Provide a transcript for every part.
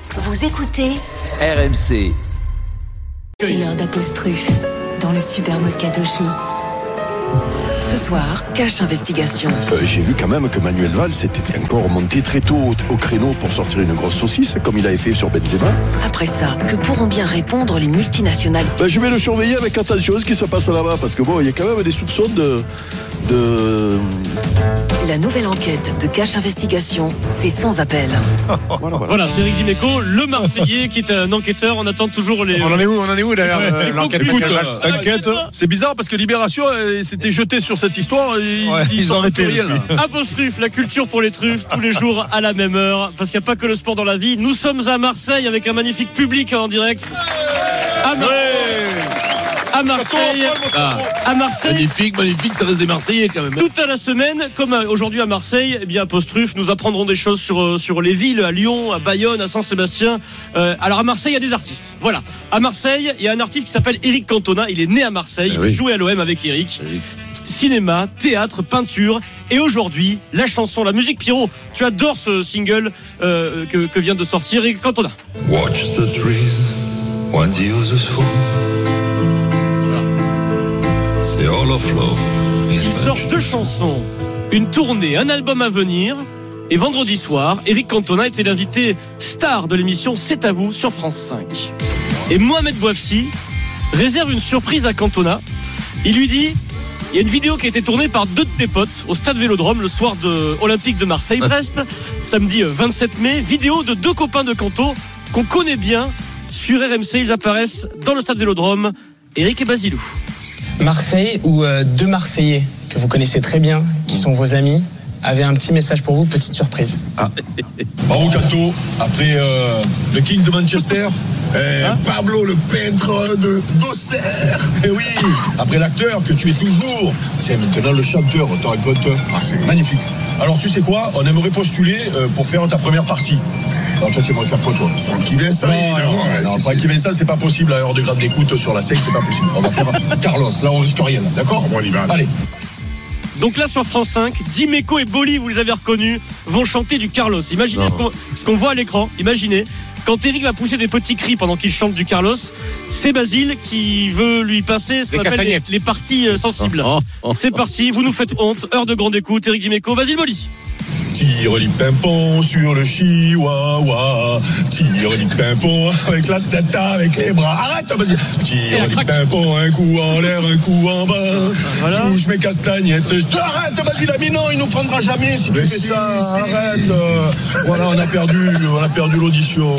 Vous écoutez RMC. C'est l'heure d'Apostrophe dans le Super Moscato Show. Ce soir, Cache Investigation. J'ai vu quand même que Manuel Valls était encore monté très tôt au créneau pour sortir une grosse saucisse, comme il avait fait sur Benzema. Après ça, que pourront bien répondre les multinationales? Je vais le surveiller avec attention ce qui se passe là-bas, parce que bon, il y a quand même des soupçons de... La nouvelle enquête de Cache Investigation, c'est sans appel. Voilà, c'est Eric Dimeco, le Marseillais, qui est un enquêteur. On attend toujours les... On en est où d'ailleurs l'enquête? Enquête, c'est bizarre parce que Libération s'était jeté sur cette histoire et ils ont arrêté rien là. Apostrophe, la culture pour les truffes, tous les jours à la même heure, parce qu'il n'y a pas que le sport dans la vie. Nous sommes à Marseille avec un magnifique public en direct. À Marseille. Magnifique, ça reste des Marseillais quand même. Toute la semaine, comme aujourd'hui à Marseille, eh bien Apostrophe, nous apprendrons des choses sur les villes, à Lyon, à Bayonne, à Saint-Sébastien. Alors à Marseille, il y a des artistes. Voilà. À Marseille, il y a un artiste qui s'appelle Eric Cantona. Il est né à Marseille. Il jouait à l'OM avec Eric. Cinéma, théâtre, peinture. Et aujourd'hui, la chanson, la musique. Pierrot, tu adores ce single que vient de sortir Eric Cantona. Watch the trees, one use us for. Il sort 2 chansons, une tournée, un album à venir. Et vendredi soir, Eric Cantona était l'invité star de l'émission C'est à vous sur France 5. Et Mohamed Bouafsi réserve une surprise à Cantona. Il lui dit, il y a une vidéo qui a été tournée par 2 de tes potes au stade Vélodrome le soir de Olympique de Marseille-Brest, samedi 27 mai. Vidéo de 2 copains de Canto qu'on connaît bien sur RMC. Ils apparaissent dans le stade Vélodrome, Eric et Basilou. Marseille, où 2 Marseillais que vous connaissez très bien, qui sont vos amis, avaient un petit message pour vous, petite surprise. Bravo Canto, après le King de Manchester, Pablo le peintre d'Auxerre, et oui, après l'acteur que tu es toujours, c'est maintenant le chanteur, on te raconte. C'est magnifique. Alors tu sais quoi, on aimerait postuler pour faire ta première partie. Alors toi tu aimerais faire quoi toi? Francky Vincent, évidemment. Non, Francky Vincent c'est pas possible à l'heure de grande écoute sur la SEC, c'est pas possible. On va faire Carlos, là on risque rien, d'accord? On y va. Allez. Donc là sur France 5, Dimeco et Boli, vous les avez reconnus, vont chanter du Carlos. Imaginez ce qu'on voit à l'écran. Imaginez, quand Eric va pousser des petits cris pendant qu'il chante du Carlos, c'est Basile qui veut lui passer ce qu'on appelle les parties sensibles. C'est parti, vous nous faites honte. Heure de grande écoute, Eric Dimeco, Basile Boli. Tire les pimpons sur le chihuahua. Tire les pimpons avec la tête, avec les bras. Arrête, vas-y. Tire les pimpons, un coup en l'air, un coup en bas. Voilà. Touche mes castagnettes. Je te arrête, vas-y, l'ami, non, il nous prendra jamais si tu fais ça. Arrête. Voilà, on a perdu l'audition.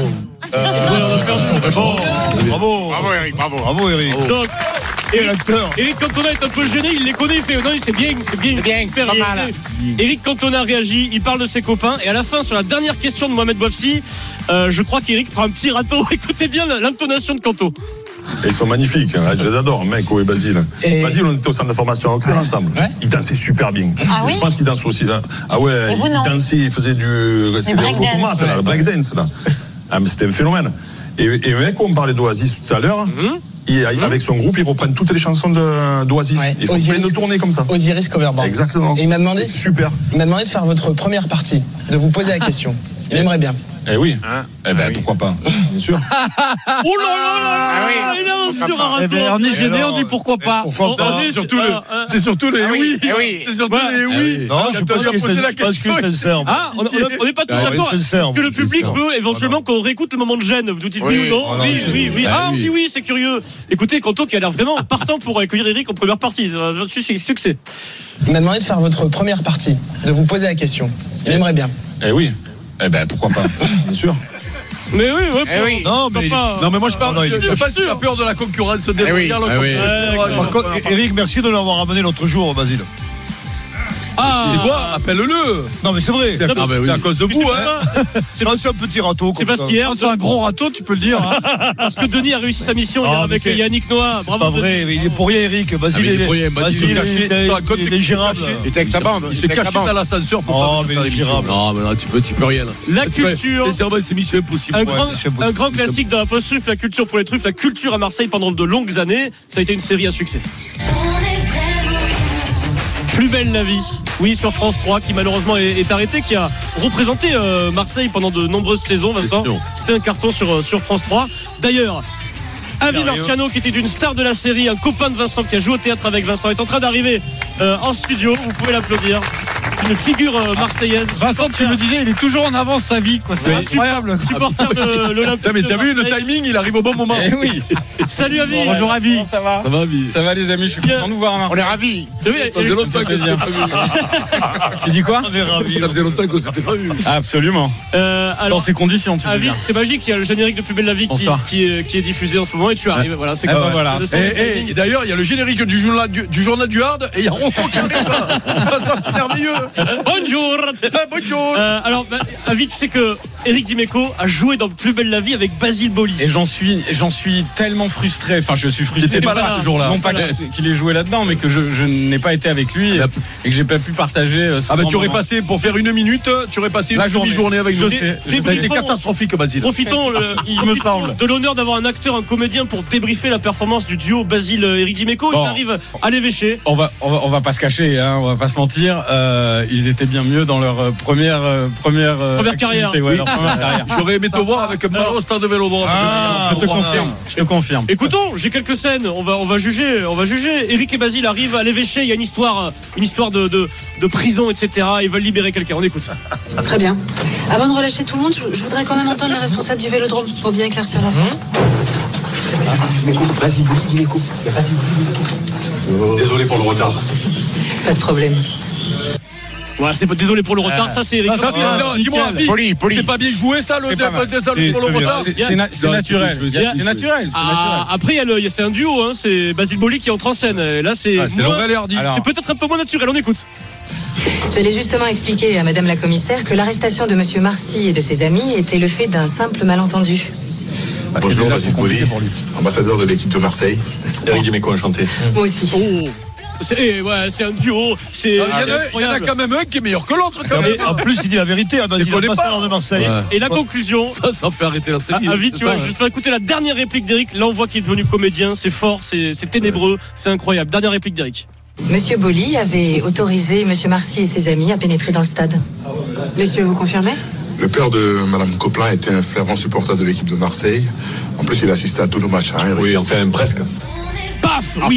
Bravo Eric, bravo Eric. Donc, Eric Cantona est un peu gêné, il les connaît, il fait non, c'est bien, c'est pas mal. Eric Cantona réagit, il parle de ses copains et à la fin, sur la dernière question de Mohamed Bouafsi, je crois qu'Eric prend un petit râteau. Écoutez bien l'intonation de Canto. Et ils sont magnifiques, hein. Je les adore, Meco et Basile. Basile, on était au centre de formation à Auxerre ensemble. Ouais. Ils dansaient super bien. Ah oui? Je pense qu'ils dansent aussi là. Ah ouais, ils dansaient, ils faisaient du breakdance là. Ah mais c'était un phénomène. Et Meco, on parlait d'Oasis tout à l'heure. Avec son groupe, ils reprennent toutes les chansons d'Oasis. Ouais. Ils font plein de tournées comme ça. Osiris Coverband. Exactement. Et il m'a demandé, super. Il m'a demandé de faire votre première partie, de vous poser la question. Il aimerait bien. Eh oui. Pourquoi pas? Bien sûr. Oh là là. Il a sur un râteau. On est gêné, on dit pourquoi pas. C'est surtout les oui. C'est surtout les oui. Non, je pense que c'est sincère. On n'est pas tous d'accord. Parce que le public veut éventuellement qu'on réécoute le moment de gêne. Vous dites oui ou non? Oui. Ah, on dit oui, c'est curieux. Écoutez, Canto qui a l'air vraiment partant pour accueillir Eric en première partie. C'est succès. Il m'a demandé de faire votre première partie, de vous poser la question. Il aimerait bien. Eh oui. Pourquoi pas? Bien sûr. Mais oui, non, mais moi je parle. Je sais pas s'il a peur de la concurrence. Par contre, Eric, merci de l'avoir ramené l'autre jour, Basile. C'est quoi? Appelle-le. Non mais c'est vrai. C'est à cause de vous, hein. C'est un petit râteau. C'est parce qu'hier, c'est un gros râteau, tu peux le dire. Parce que Denis a réussi sa mission avec Yannick Noah. Bravo. C'est pas vrai. Il est pour rien, Eric. Basile, il est gérable. Il était avec sa bande. Il s'est caché dans l'ascenseur pour pas faire les gérable. Non, mais là, tu peux rien. La culture. C'est mission impossible. Un grand classique dans Apostrophe, la culture pour les truffes, la culture à Marseille pendant de longues années. Ça a été une série à succès. Plus belle la vie, oui, sur France 3, qui malheureusement est arrêté, qui a représenté Marseille pendant de nombreuses saisons, Vincent. C'était un carton sur France 3. D'ailleurs, Avi Marciano, qui était une star de la série, un copain de Vincent qui a joué au théâtre avec Vincent, est en train d'arriver en studio. Vous pouvez l'applaudir. C'est une figure marseillaise. Vincent, tu me disais, il est toujours en avance sa vie, quoi. C'est incroyable. Supporter de l'Olympique. Mais tu as vu le timing, il arrive au bon moment. Eh oui. Salut Avi. Bonjour Avi. Ça va? Ça va, Avi? Ça va les amis, je suis content de vous voir à Marseille. On est ravis. Ça faisait longtemps que plaisir. Tu dis quoi? On est ravis. Ça faisait longtemps qu'on s'était pas vu. Absolument. Alors, dans ces conditions, tu veux Avi, dire. c'est magique, il y a le générique de Plus belle la vie qui est diffusé en ce moment et tu arrives. Voilà, c'est comme voilà. Et d'ailleurs, il y a le générique du journal du Hard et il y a Rocco qui arrive. Ça, c'est merveilleux. Bonjour. Bonjour. Alors, Avi, tu sais que Eric Dimeco a joué dans Plus belle la vie avec Basile Boli. Et j'en suis tellement frustré. Enfin, je suis frustré. J'étais pas là ce jour-là. Non pas qu'il ait joué là-dedans, mais que je n'ai pas été avec lui et que j'ai pas pu partager. Tu aurais passé pour faire une minute, tu aurais passé une demi-journée avec nous. C'était catastrophique, Basile. Profitons, il me semble, de l'honneur d'avoir un acteur, un comédien pour débriefer la performance du duo Basile-Eric Dimeco. Il arrive à l'évêché. On va pas se cacher, hein, on va pas se mentir. Ils étaient bien mieux dans leur première carrière. Ouais, leur première carrière. J'aurais aimé te voir avec un ballon au stade de Vélodrome. Je te confirme. Écoutons, j'ai quelques scènes. On va juger. Eric et Basile arrivent à l'évêché. Il y a une histoire de prison, etc. Ils veulent libérer quelqu'un. On écoute ça. Très bien. Avant de relâcher tout le monde, je voudrais quand même entendre les responsables du Vélodrome pour bien éclaircir l'affaire. Vas-y, Dimeco. Désolé pour le retard. Pas de problème. Voilà, désolé pour le retard, ça c'est Eric. Dis-moi, c'est pas bien joué ça, le retard. C'est naturel. C'est naturel. Après, c'est un duo, hein, c'est Basile Boli qui entre en scène. Là, c'est peut-être un peu moins naturel. On écoute. J'allais justement expliquer à madame la commissaire que l'arrestation de monsieur Marcy et de ses amis était le fait d'un simple malentendu. Bonjour, Basile Boli, ambassadeur de l'équipe de Marseille. Eric Dimeco, enchanté. Moi aussi. C'est un duo. Il y en a quand même un qui est meilleur que l'autre. En plus, il dit la vérité. Il connaît pas de Marseille. Et la conclusion. Ça fait arrêter la série. Avi, tu vois, je te fais écouter la dernière réplique d'Eric. Là, on voit qu'il est devenu comédien. C'est fort, c'est ténébreux, c'est incroyable. Dernière réplique d'Eric. Monsieur Boli avait autorisé monsieur Marcy et ses amis à pénétrer dans le stade. Messieurs, vous confirmez? Le père de Madame Coplin était un fervent supporter de l'équipe de Marseille. En plus, il assistait à tous nos matchs. Oui, enfin, presque. Paf! Oui!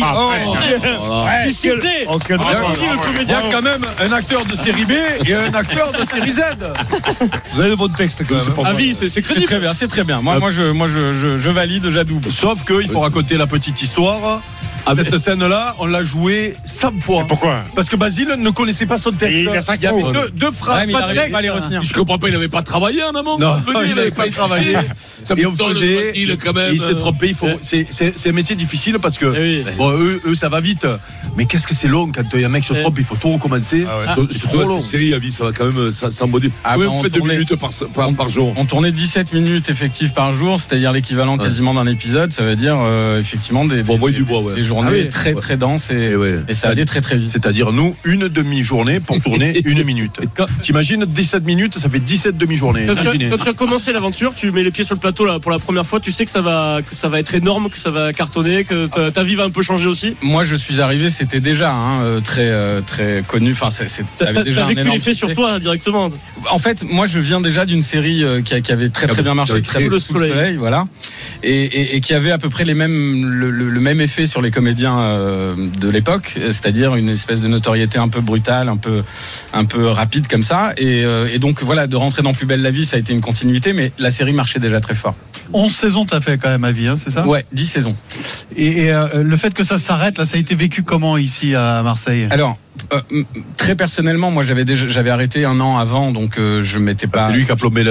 Il y a quand même un acteur de série B et un acteur de série Z. Vous avez de bons textes quand même. Avis, c'est crédible. C'est très bien. Moi, je valide, j'adoube. Sauf qu'il faut raconter la petite histoire. Cette scène-là, on l'a jouée 100 fois. Et pourquoi? Parce que Basile ne connaissait pas son texte. Il y avait deux phrases, pas de texte. Je comprends pas, il n'avait pas travaillé un moment. Non, il n'avait pas travaillé. Et on faisait. Il s'est trompé. C'est un métier difficile parce que eux, ça va vite. Mais qu'est-ce que c'est long quand il y a un mec qui se trompe, il faut tout recommencer. C'est trop long. Série à vie, ça va quand même s'emboder. On fait 2 minutes par jour. On tournait 17 minutes effectives par jour, c'est-à-dire l'équivalent quasiment d'un épisode. Ça veut dire effectivement des journées très très denses et ça allait très très vite. C'est-à-dire nous, une demi-journée pour tourner une minute. T'imagines 17 minutes, ça fait 17 demi-journées. Quand tu as commencé l'aventure, tu mets les pieds sur le plateau là pour la première fois, tu sais que ça va être énorme, que ça va cartonner, que ta vie va un peu changer aussi. Moi, je suis arrivé, c'était déjà très très connu. Enfin, ça avait déjà un énorme l'effet sur toi directement. En fait, moi, je viens déjà d'une série qui avait très très bien marché, qui s'appelait Le Soleil, voilà, et qui avait à peu près le même effet sur les comédiens de l'époque, c'est-à-dire une espèce de notoriété un peu brutale, un peu rapide comme ça, et donc voilà, de rentrer dans Plus belle la vie, ça a été une continuité, mais la série marchait déjà très fort. 11 saisons t'as fait quand même à vie, hein, c'est ça? Ouais, 10 saisons. Et le fait que ça s'arrête, là, ça a été vécu comment ici à Marseille? Alors, très personnellement, moi j'avais arrêté un an avant, donc je m'étais pas. C'est lui qui a plombé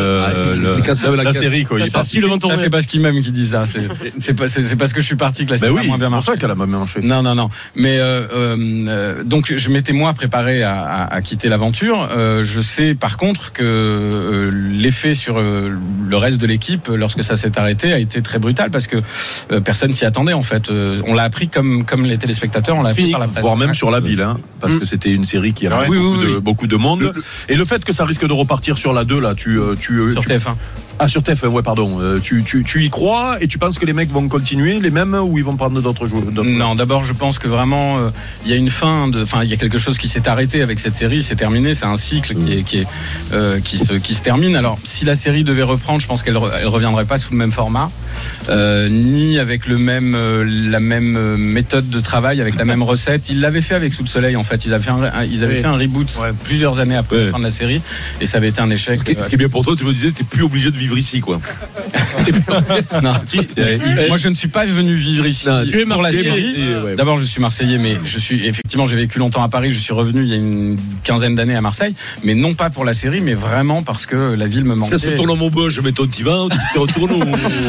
la série, quoi. Il est parti. Ça, c'est pas ce qu'il m'aime qui dit ça. C'est parce que je suis parti que la série a moins bien marché. C'est pour ça qu'elle a moins bien marché. Non. Mais donc je m'étais moi préparé à quitter l'aventure. Je sais par contre que l'effet sur le reste de l'équipe, lorsque ça s'est arrêté, a été très brutal parce que personne s'y attendait en fait. On l'a appris comme les téléspectateurs, on l'a appris par la presse. Voire même sur la ville, hein, parce que c'était une série qui avait beaucoup de monde. Et le fait que ça risque de repartir sur la 2, là, sur TF1. Ah, sur TF1, ouais, pardon. Tu y crois et tu penses que les mecs vont continuer les mêmes ou ils vont prendre d'autres joueurs? Non, d'abord, je pense que vraiment, il y a une fin, il y a quelque chose qui s'est arrêté avec cette série, c'est terminé, c'est un cycle qui se termine. Alors, si la série devait reprendre, je pense qu'elle reviendrait pas sous le même format, ni avec la même méthode de travail, avec la même recette. Ils l'avaient fait avec Sous le Soleil, en fait. Ils avaient fait un reboot plusieurs années après la fin de la série, et ça avait été un échec. Ce qui est bien pour toi, tu me disais, t'es plus obligé de vivre ici, quoi. Non, moi je ne suis pas venu vivre ici. Non, tu es pour la série. D'abord, je suis Marseillais, mais j'ai vécu longtemps à Paris. Je suis revenu il y a une quinzaine d'années à Marseille, mais non pas pour la série, mais vraiment parce que la ville me manquait. Ça se tourne dans mon bois, je mets ton petit vin, tu te retournes.